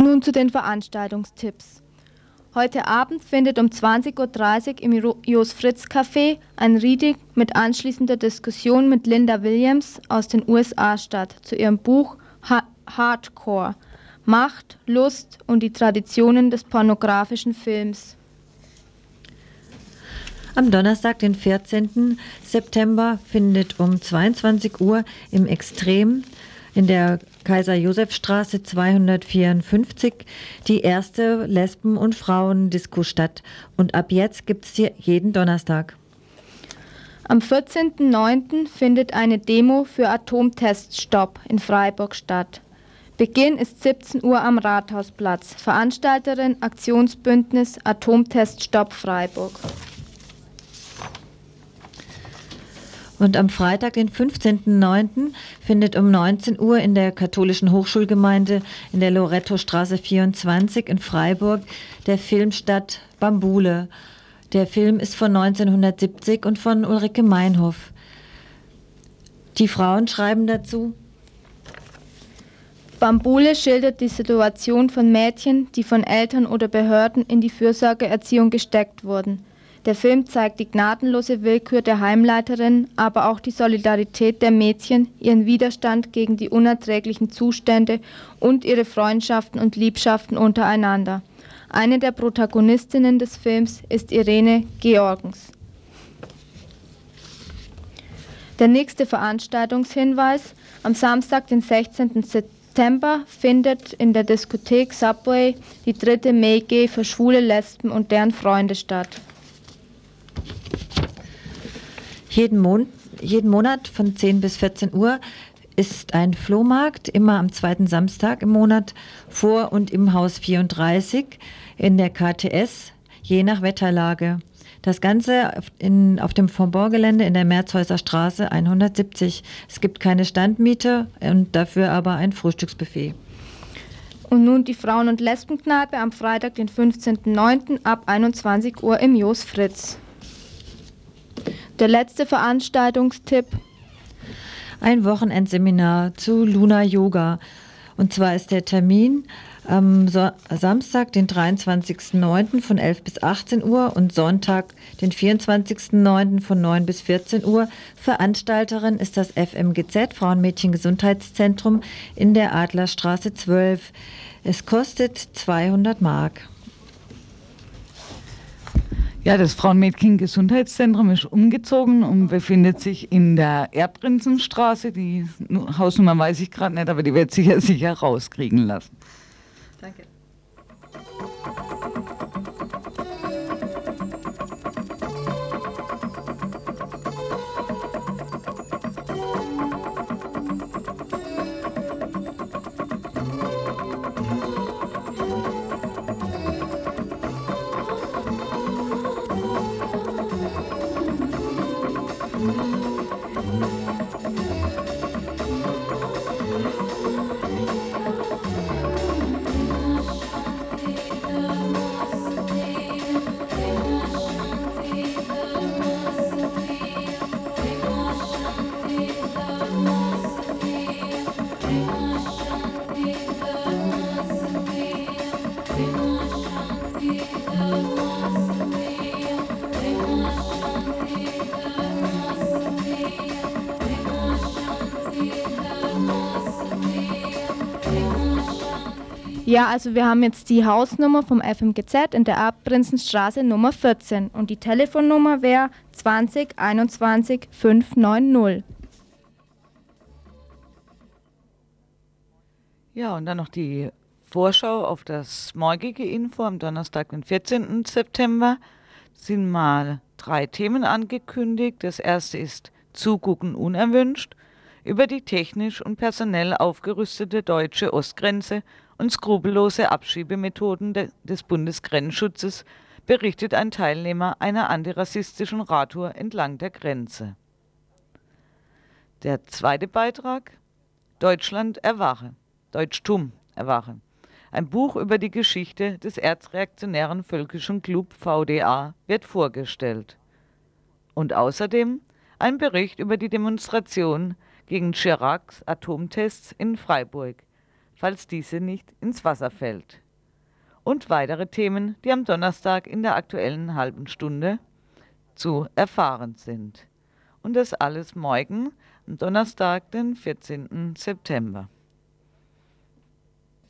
nun zu den Veranstaltungstipps. Heute Abend findet um 20:30 Uhr im Jos Fritz Café ein Reading mit anschließender Diskussion mit Linda Williams aus den USA statt zu ihrem Buch Hardcore – Macht, Lust und die Traditionen des pornografischen Films. Am Donnerstag, den 14. September, findet um 22 Uhr im Extrem in der Kaiser-Josef-Straße 254 die erste Lesben- und Frauendisco statt. Und ab jetzt gibt es sie jeden Donnerstag. Am 14.09. findet eine Demo für Atomteststopp in Freiburg statt. Beginn ist 17 Uhr am Rathausplatz. Veranstalterin Aktionsbündnis Atomteststopp Freiburg. Und am Freitag, den 15.09., findet um 19 Uhr in der katholischen Hochschulgemeinde in der Lorettostraße 24 in Freiburg der Film statt Bambule. Der Film ist von 1970 und von Ulrike Meinhof. Die Frauen schreiben dazu: Bambule schildert die Situation von Mädchen, die von Eltern oder Behörden in die Fürsorgeerziehung gesteckt wurden. Der Film zeigt die gnadenlose Willkür der Heimleiterin, aber auch die Solidarität der Mädchen, ihren Widerstand gegen die unerträglichen Zustände und ihre Freundschaften und Liebschaften untereinander. Eine der Protagonistinnen des Films ist Irene Georgens. Der nächste Veranstaltungshinweis: Am Samstag, den 16. September, findet in der Diskothek Subway die 3. May-G für Schwule, Lesben und deren Freunde statt. Jeden Monat von 10 bis 14 Uhr ist ein Flohmarkt, immer am 2. Samstag im Monat, vor und im Haus 34 in der KTS, je nach Wetterlage. Das Ganze auf dem Faubourg-Gelände in der Merzhäuser Straße 170. Es gibt keine Standmiete und dafür aber ein Frühstücksbuffet. Und nun die Frauen- und Lesbenkneipe am Freitag, den 15.09. ab 21 Uhr im Jos Fritz. Der letzte Veranstaltungstipp: Ein Wochenendseminar zu Luna Yoga. Und zwar ist der Termin am Samstag, den 23.09. von 11 bis 18 Uhr und Sonntag, den 24.09. von 9 bis 14 Uhr. Veranstalterin ist das FMGZ, Frauenmädchen-Gesundheitszentrum in der Adlerstraße 12. Es kostet 200 Mark. Ja, das Frauenmädchen-Gesundheitszentrum ist umgezogen und befindet sich in der Erbprinzenstraße. Die Hausnummer weiß ich gerade nicht, aber die wird sicher rauskriegen lassen. Danke. Ja, also wir haben jetzt die Hausnummer vom FMGZ in der Erbprinzenstraße Nummer 14 und die Telefonnummer wäre 20 21 590. Ja, und dann noch die Vorschau auf das morgige Info am Donnerstag, den 14. September. Sind mal 3 Themen angekündigt. Das erste ist Zugucken unerwünscht, über die technisch und personell aufgerüstete deutsche Ostgrenze und skrupellose Abschiebemethoden des Bundesgrenzschutzes berichtet ein Teilnehmer einer antirassistischen Radtour entlang der Grenze. Der zweite Beitrag: Deutschland erwache, Deutschtum erwache. Ein Buch über die Geschichte des erzreaktionären Völkischen Club VDA wird vorgestellt. Und außerdem ein Bericht über die Demonstration gegen Chiracs Atomtests in Freiburg. falls diese nicht ins Wasser fällt. Und weitere Themen, die am Donnerstag in der aktuellen halben Stunde zu erfahren sind. Und das alles morgen, am Donnerstag, den 14. September.